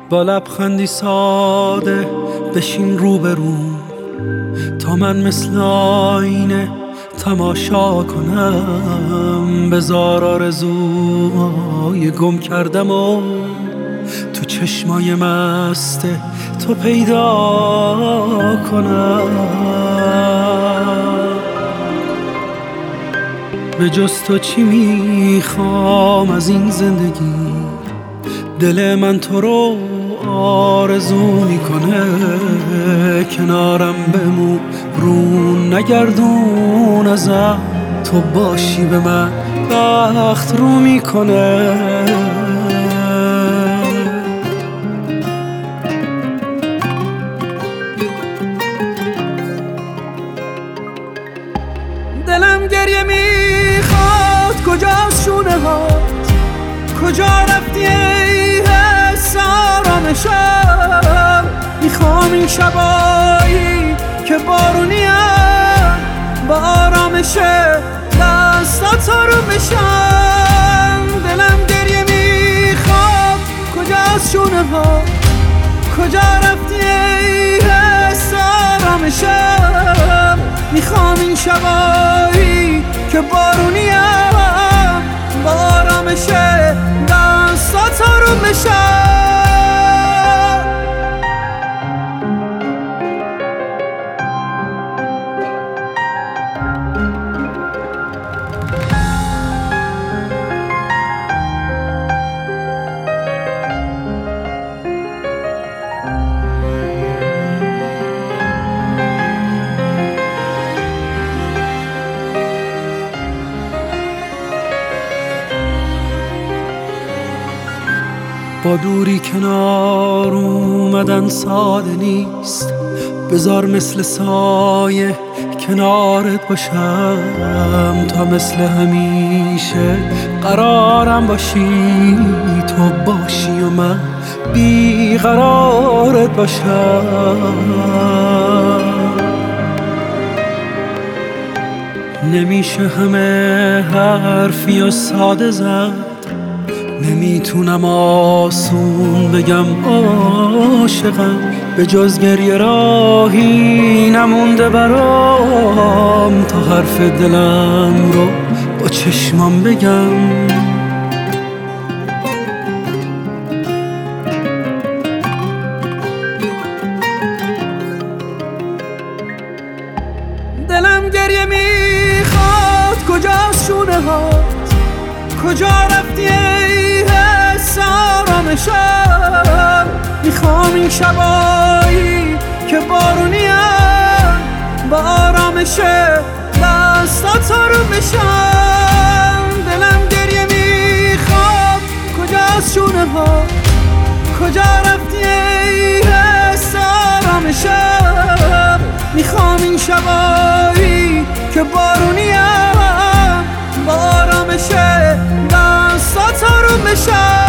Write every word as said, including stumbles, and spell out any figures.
با لبخندی ساده بشین روبرو تا من مثل آینه تماشا کنم. بذار آرزوهای گم کردم و تو چشمای مست تو پیدا کنم. به جز تو چی میخوام از این زندگی؟ دل من تو رو آرزو میکنه. کنارم بمون رو نگردون ازم، تو باشی به من بخت رو میکنه. دلم گریه میخواد، کجاست شونه هات؟ کجا رفتی ای حس آرامشم؟ میخوام این شبایی که بارونیم با آرامش دستات رو بشم. دلم گریه میخواد، کجاست شونه ها؟ کجا رفتی ای حس آرامشم؟ میخوام این شبایی که بارونیم با آرامش دستات رو بشم. با دوری کنار اومدن ساده نیست، بذار مثل سایه کنارت باشم تا مثل همیشه قرارم باشی. تو باشی و من بیقرارت باشم. نمیشه همه حرفی و ساده زد، نمیتونم آسون بگم عاشقم. به جز گریه راهی نمونده برام تا حرف دلم رو با چشمام بگم. دلم گریه میخواد، کجاست شونه هات؟ کجا رفتی ای حس آرامشم؟ میخوام این شبایی که بارونیم با آرامش دستات رو بشم. دلم گریه میخواد، کجاست شونه ها؟ کجا رفتی ای حس آرامشم؟ میخوام این شبایی که بارونیم با آرامش دستات رو بشم.